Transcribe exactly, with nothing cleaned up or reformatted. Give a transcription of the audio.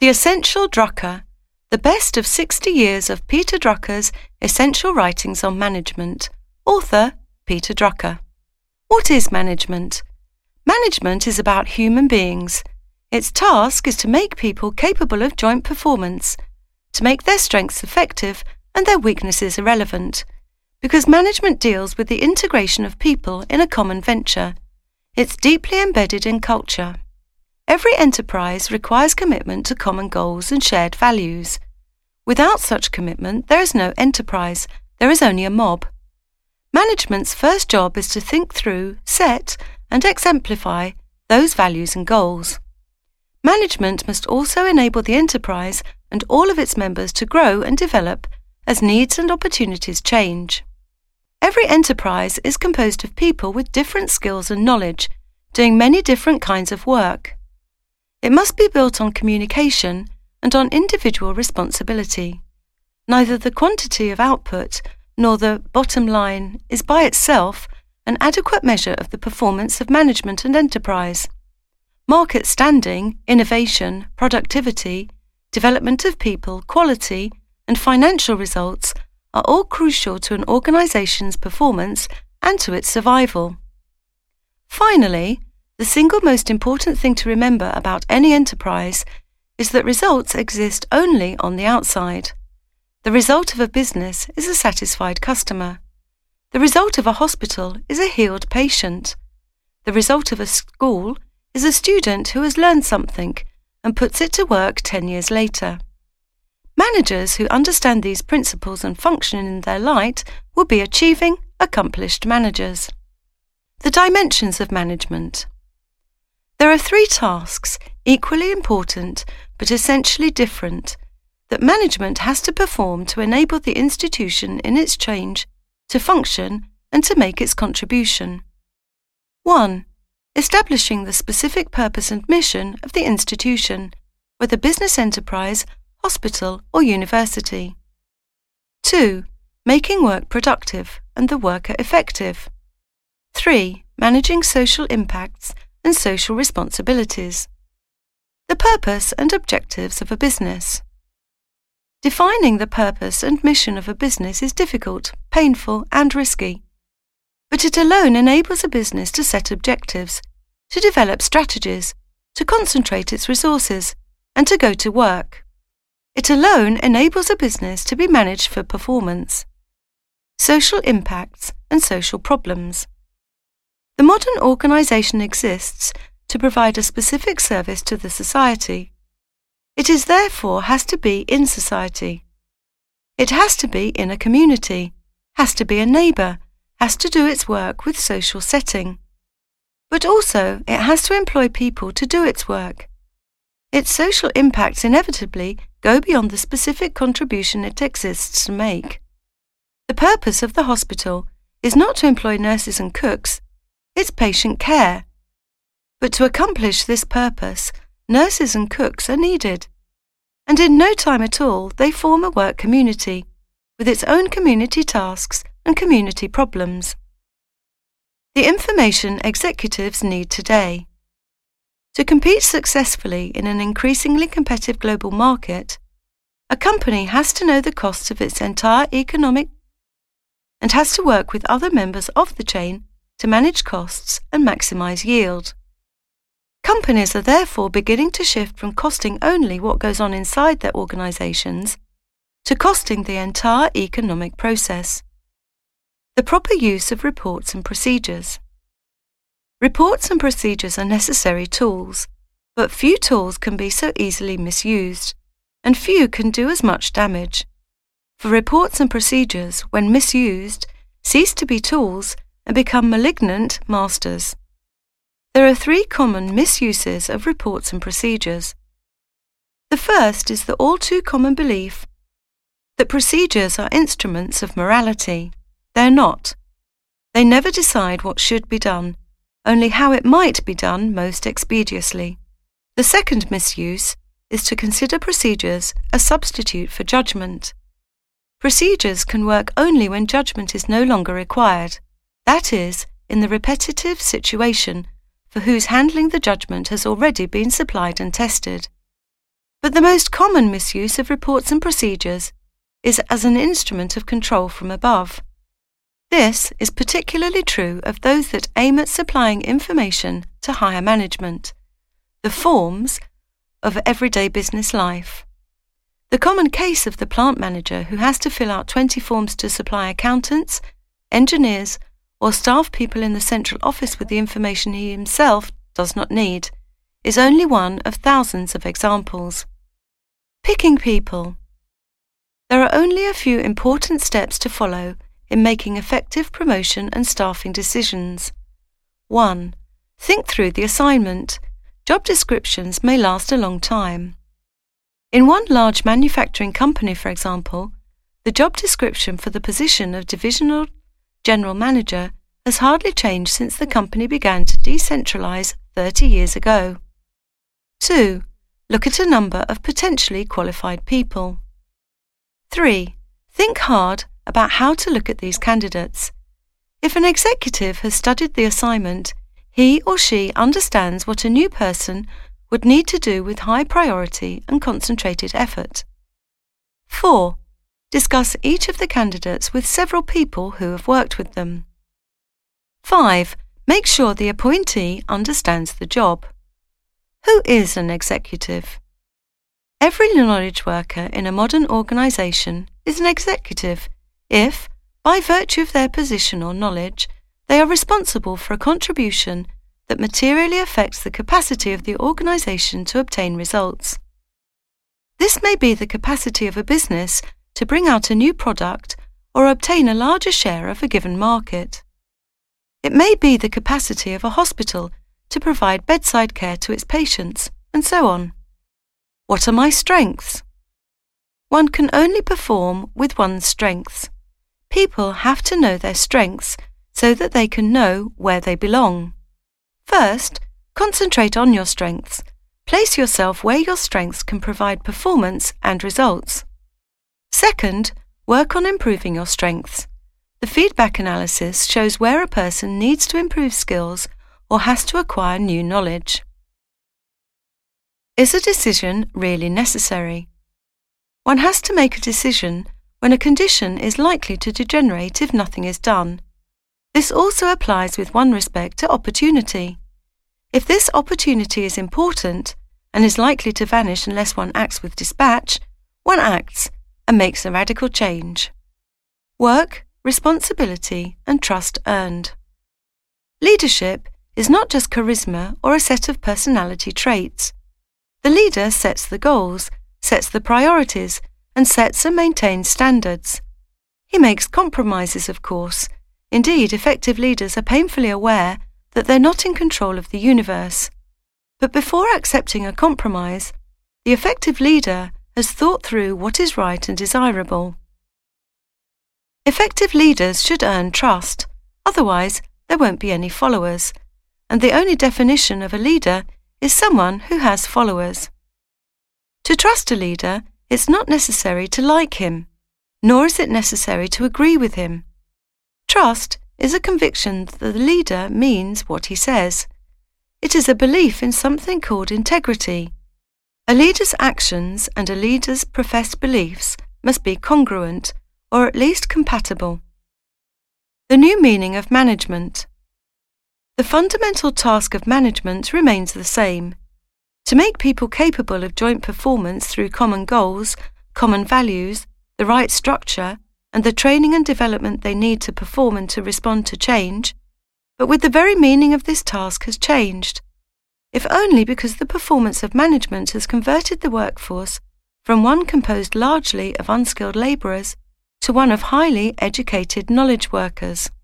The Essential Drucker, the best of sixty years of Peter Drucker's essential writings on management. Author, Peter Drucker. What is management? Management is about human beings. Its task is to make people capable of joint performance, to make their strengths effective and their weaknesses irrelevant, because management deals with the integration of people in a common venture. It's deeply embedded in culture. Every enterprise requires commitment to common goals and shared values. Without such commitment, there is no enterprise, there is only a mob. Management's first job is to think through, set, and exemplify those values and goals. Management must also enable the enterprise and all of its members to grow and develop as needs and opportunities change. Every enterprise is composed of people with different skills and knowledge, doing many different kinds of work. It must be built on communication and on individual responsibility. Neither the quantity of output nor the bottom line is by itself an adequate measure of the performance of management and enterprise. Market standing, innovation, productivity, development of people, quality, and financial results are all crucial to an organization's performance and to its survival. Finally, the single most important thing to remember about any enterprise is that results exist only on the outside. The result of a business is a satisfied customer. The result of a hospital is a healed patient. The result of a school is a student who has learned something and puts it to work ten years later. Managers who understand these principles and function in their light will be achieving, accomplished managers. The dimensions of management. There are three tasks, equally important but essentially different, that management has to perform to enable the institution in its change to function and to make its contribution. one. Establishing the specific purpose and mission of the institution, whether business enterprise, hospital or university. two. Making work productive and the worker effective. three. Managing social impacts and social responsibilities. The purpose and objectives of a business. Defining the purpose and mission of a business is difficult, painful, and risky. But it alone enables a business to set objectives, to develop strategies, to concentrate its resources, and to go to work. It alone enables a business to be managed for performance. Social impacts and social problems. The modern organisation exists to provide a specific service to the society. It is therefore has to be in society. It has to be in a community, has to be a neighbour, has to do its work with social setting. But also it has to employ people to do its work. Its social impacts inevitably go beyond the specific contribution it exists to make. The purpose of the hospital is not to employ nurses and cooks, it's patient care. But to accomplish this purpose, nurses and cooks are needed. And in no time at all, they form a work community, with its own community tasks and community problems. The information executives need today. To compete successfully in an increasingly competitive global market, a company has to know the costs of its entire economic and has to work with other members of the chain to manage costs and maximize yield. Companies are therefore beginning to shift from costing only what goes on inside their organizations to costing the entire economic process. The proper use of reports and procedures. Reports and procedures are necessary tools, but few tools can be so easily misused, and few can do as much damage. For reports and procedures, when misused, cease to be tools and become malignant masters. There are three common misuses of reports and procedures. The first is the all too common belief that procedures are instruments of morality. They're not. They never decide what should be done, only how it might be done most expeditiously. The second misuse is to consider procedures a substitute for judgment. Procedures can work only when judgment is no longer required, that is, in the repetitive situation for whose handling the judgment has already been supplied and tested. But the most common misuse of reports and procedures is as an instrument of control from above. This is particularly true of those that aim at supplying information to higher management, the forms of everyday business life. The common case of the plant manager who has to fill out twenty forms to supply accountants, engineers, or staff people in the central office with the information he himself does not need is only one of thousands of examples. Picking people. There are only a few important steps to follow in making effective promotion and staffing decisions. one. Think through the assignment. Job descriptions may last a long time. In one large manufacturing company, for example, the job description for the position of divisional general manager has hardly changed since the company began to decentralize thirty years ago. two. Look at a number of potentially qualified people. three. Think hard about how to look at these candidates. If an executive has studied the assignment, he or she understands what a new person would need to do with high priority and concentrated effort. four. Discuss each of the candidates with several people who have worked with them. five. Make sure the appointee understands the job. Who is an executive? Every knowledge worker in a modern organisation is an executive if, by virtue of their position or knowledge, they are responsible for a contribution that materially affects the capacity of the organisation to obtain results. This may be the capacity of a business to bring out a new product or obtain a larger share of a given market. It may be the capacity of a hospital to provide bedside care to its patients, and so on. What are my strengths? One can only perform with one's strengths. People have to know their strengths so that they can know where they belong. First, concentrate on your strengths. Place yourself where your strengths can provide performance and results. Second, work on improving your strengths. The feedback analysis shows where a person needs to improve skills or has to acquire new knowledge. Is a decision really necessary? One has to make a decision when a condition is likely to degenerate if nothing is done. This also applies with one respect to opportunity. If this opportunity is important and is likely to vanish unless one acts with dispatch, one acts and makes a radical change. Work, responsibility, and trust earned. Leadership is not just charisma or a set of personality traits. The leader sets the goals, sets the priorities, and sets and maintains standards. He makes compromises, of course. Indeed, effective leaders are painfully aware that they're not in control of the universe. But before accepting a compromise, the effective leader has thought through what is right and desirable. Effective leaders should earn trust, otherwise there won't be any followers, and the only definition of a leader is someone who has followers. To trust a leader, it's not necessary to like him, nor is it necessary to agree with him. Trust is a conviction that the leader means what he says. It is a belief in something called integrity. A leader's actions and a leader's professed beliefs must be congruent, or at least compatible. The new meaning of management. The fundamental task of management remains the same: to make people capable of joint performance through common goals, common values, the right structure, and the training and development they need to perform and to respond to change. But with the very meaning of this task has changed, if only because the performance of management has converted the workforce from one composed largely of unskilled labourers to one of highly educated knowledge workers.